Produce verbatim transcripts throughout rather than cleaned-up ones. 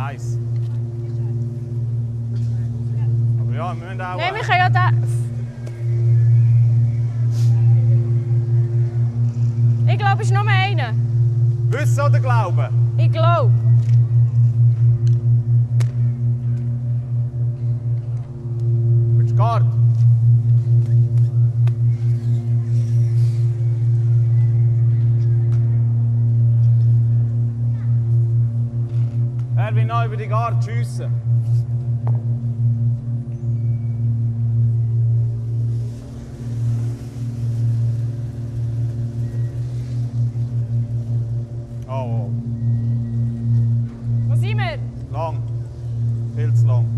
heiß. Aber ja, wir müssen auch... Nein, wir können ja da... Ich glaube, es ist nur einer. Wissen oder glauben? Ich glaube. Willst du Karte? Er will noch über die Karte schiessen. Oh. Wo sind wir? Lang. Viel zu lang.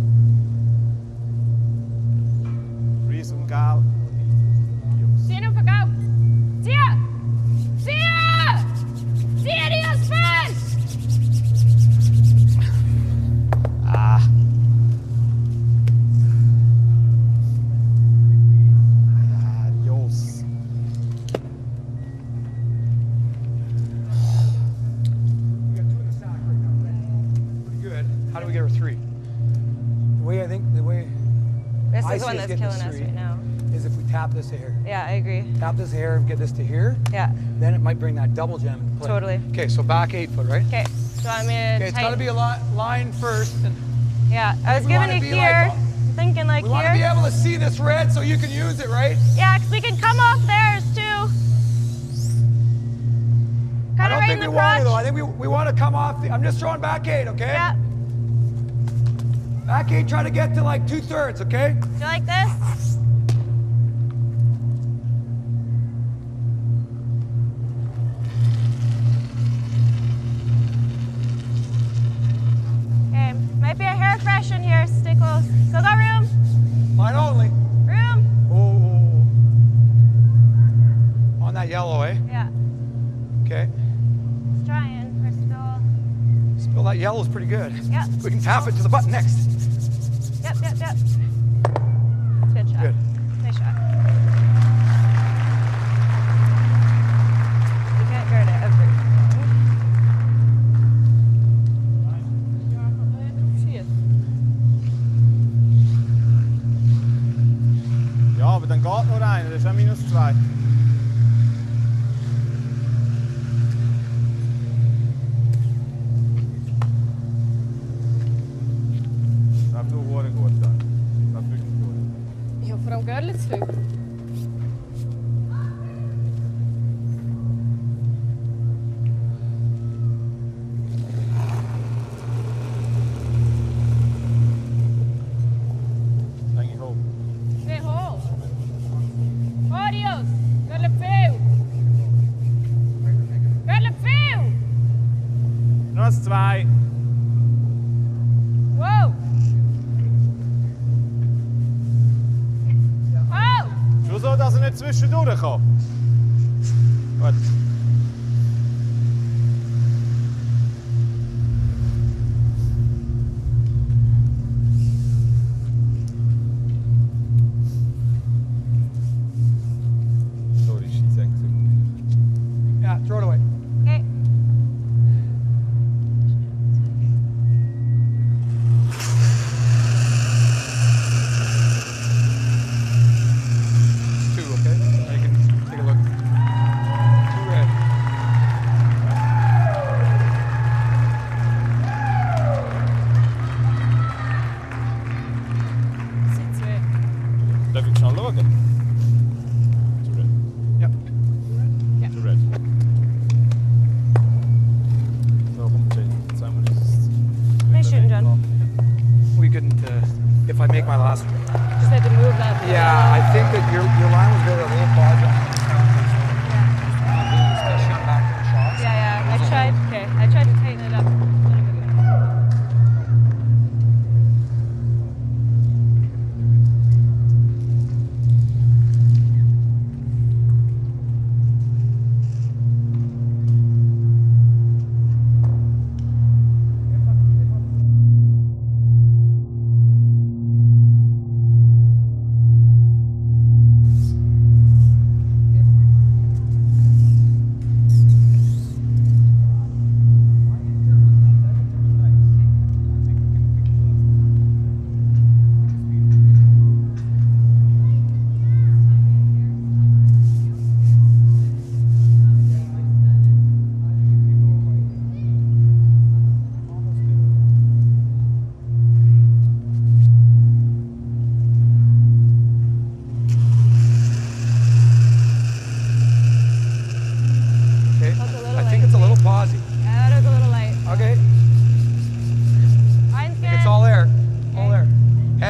Reese und Gal. Zieh auf den Gau. Zieh! Zieh! Zieh dich aufs Fest! Ah. Adios. How do we get her three? The way I think, the way This I is the see one us that's getting killing this us three right now. is if we tap this to here. Yeah, I agree. Tap this to here and get this to here. Yeah, Then it might bring that double jam into play. totally. Okay, so back eight foot, right? Okay, so I'm gonna Okay, it's got to tighten- be a li line first. And Yeah, I was we giving wanna it be here. like- I'm thinking like we want to be here. able to see this red so you can use it, right? Yeah, 'cause we can come off theirs too. I Kind of don't right think in we the want to though. I crotch. think we, we want to come off the, I'm just throwing back eight, okay? Yeah, Back eight, try to get to like two thirds, okay? do you like this? Okay, might be a hair fresh in here. Stay close. Still got room? Mine only. Room? Oh. On that yellow, eh? Yeah, Okay. just trying. We're still. Spill that yellow's pretty good. Yeah. We can tap it to the button next. Yep, yep, yep. Good shot. Good. Nice shot. You can't guard it ever. Shit. Ja, aber dann geht nur einer, das ist auch minus zwei. Das ist nur verdammt gut dann. Das ist wirklich gut. Ich habe vor allem Görle zu viel. Eigentlich hoch. Stay hoch. Adios. Görle viel. Görle viel. Noch ein zwei. Wow. Oh. Schon so, dass er nicht zwischendurch kommt. Gut. Sorry, shit, thanks. Yeah, throw it away. Okay. Two, okay? Now you can take a look. Two red. Sind zwei. Darf ich schnell schauen? Too red. Yep. Too red. So, komm, Jane. Jetzt haben wir das. Nice shooting, John. We couldn't, uh, if I make my last one. Just had to move that. Yeah, I think that your, your line was good, a little quadrant. Yeah, yeah. I tried. Okay, I tried to tighten it up. a little bit more.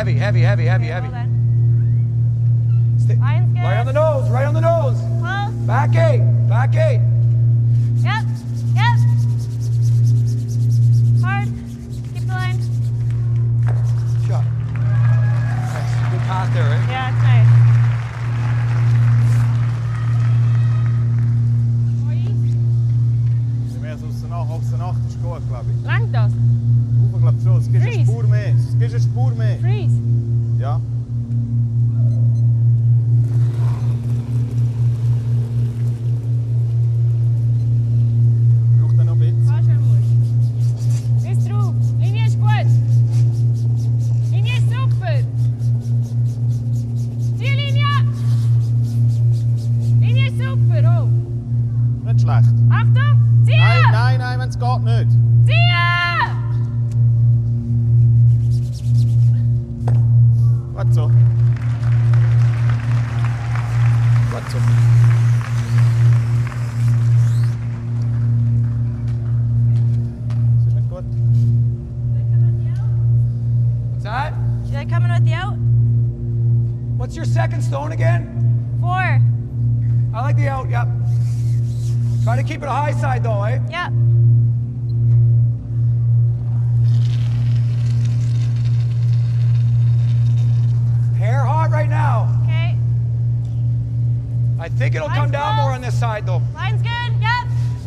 heavy, heavy, heavy, heavy, Okay, heavy. hold on. Stay- Line's good. Right on the nose, right on the nose. Close. Back eight, back eight. Yep. Yep. Hard. Keep the line. Shot. Nice. Good pass there, right? Yeah, it's nice. Je mehr so aus der Nacht, aus der Nacht ist gut, glaube ich. Langt das? Ich glaube schon, es gibt eine Freeze. Spur mehr. Es gibt eine Spur mehr. Freeze. Ja. Braucht er noch ein bisschen. Fahr schon ruhig. Bis drauf. Linie ist gut. Linie ist super. Ziellinie. Linie ist super. Oh. Nicht schlecht. Achtung. Ziehen. Nein, nein, nein, wenn es geht nicht. Ziehen. Gut so. Gut so. Ist nicht gut? What's that? Should I come in with the out? What's your second stone again? Four. I like the out, yep. Try to keep it a high side though, eh? Yep. Hair hot right now. Okay. I think it'll come Line's down close. more on this side though. Line's good. Yep.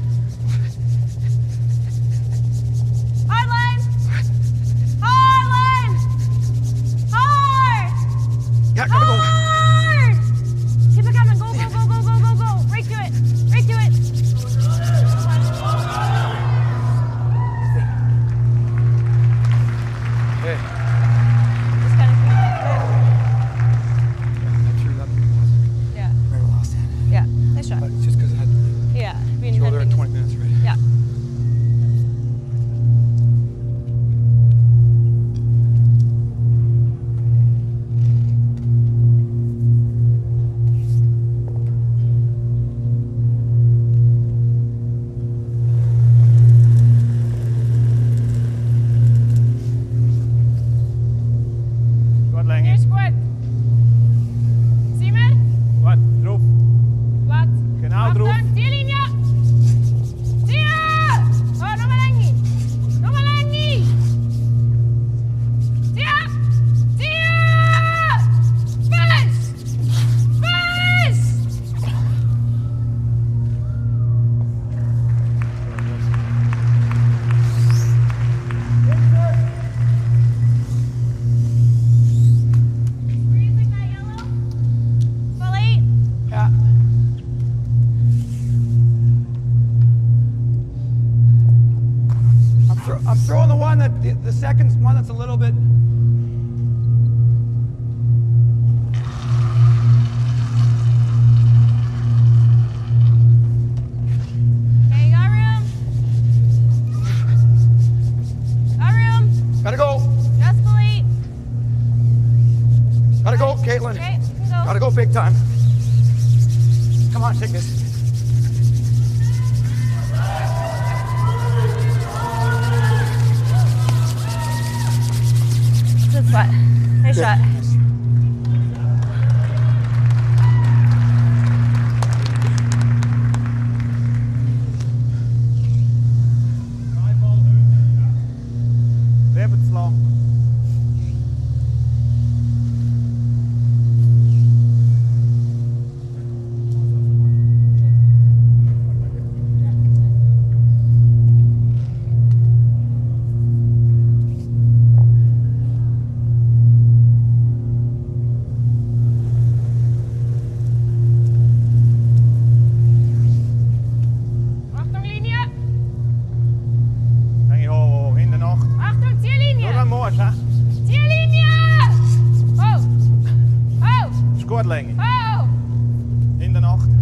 Hard line. Hard line. Hard. Yeah, gotta go. Hard. Keep it coming. Go, go, go, go, go, go, go. Right to it. Right to it. Hey. Just kind of keep I'm sure that it. Yeah. right last hand. Yeah. Nice shot. But it's just because I had Yeah. Being to go there in heading- twenty minutes, right? Yeah. Gut, Länge. Hier ist gut. Simmer. Gut, drauf. Platz. Genau drauf. Achtung, Ziellinie. Ziel. Oh, nochmal Länge. Nochmal Länge. Ziel. Ziel. Fest. Fest. Freezing that yellow. Full eight. Yeah. I'm, thro I'm throwing the one that the, the second one that's a little bit. Okay, got room. Got room. Gotta go. Just full eight. Gotta go, Caitlin. Okay, you can go. Gotta go big time. Come on, take this. Good spot. Nice shot. Lebenslang. Achtung, Linie. Länge hoch, in der Nacht. Achtung, Nur Ziellinie. wenn du musst, hä? Ziellinie. Oh. Oh. Ist gut, Länge. Oh. In der Nacht.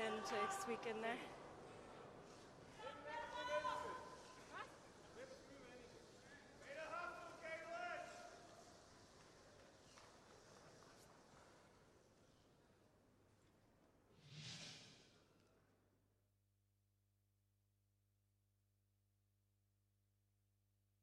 in to squeak in there.